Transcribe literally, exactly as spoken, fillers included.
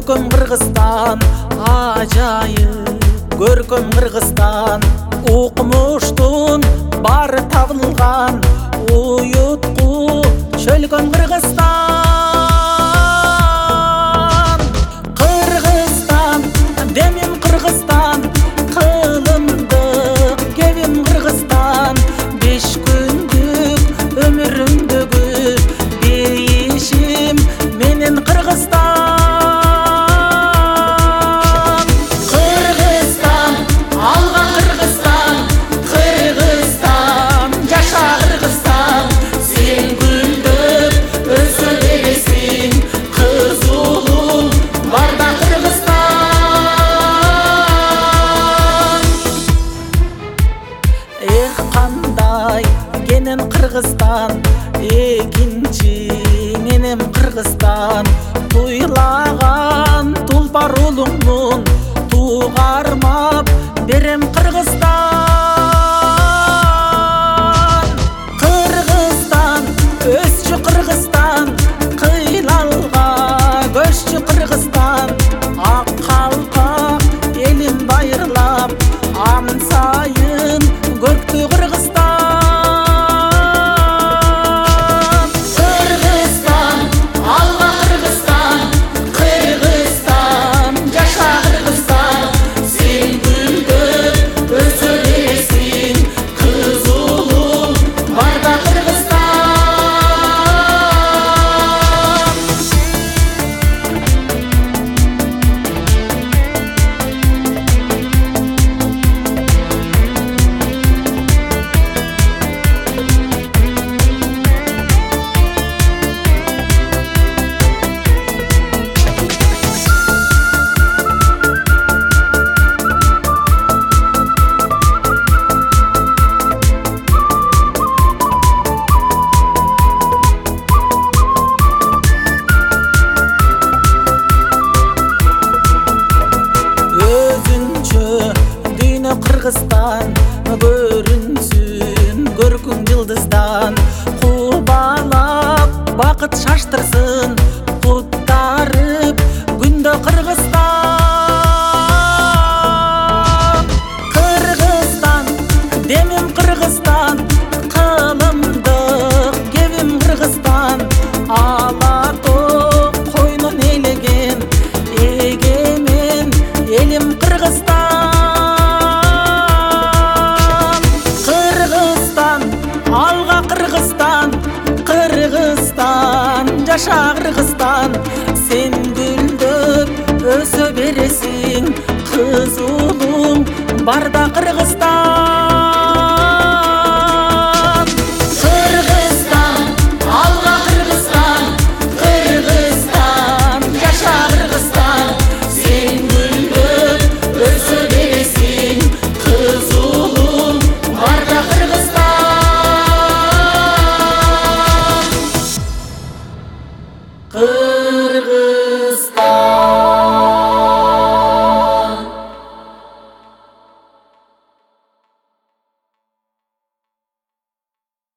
Көркөм Кыргызстан ажайып, көркөм Кыргызстан укмуштун бары табылган уютку чөлгөн Кыргызстан. Кыргызстан демим Кыргызстан, кылымдык кебим Кыргызстан, беш күндүк өмүрүмдөгү дейишим менен Кыргызстан. Кыргызстан экинчи менем Кыргызстан, туйлаган тулпар улуңмун, тугармап берем Кыргызстан. Кыргызстан өсчү Кыргызстан, кыйлалга көччү Кыргызстан, ак калпак элин байырлап ансайын көрктү Кыргызстан. Кыргызстан көрүнсүн көркүң жылдыздан, кубалап бакыт шаштырсын, куттарып күндө Кыргызстан. Кыргызстан демим Кыргызстан, кылымдык кебим Кыргызстан, ала тоо койнун элеген эгемен элим Кыргызстан. Алга Кыргызстан, Кыргызстан, жаша Кыргызстан, сен гүлдөп өсө бересиң, кыз улуң барда Кыргызстан.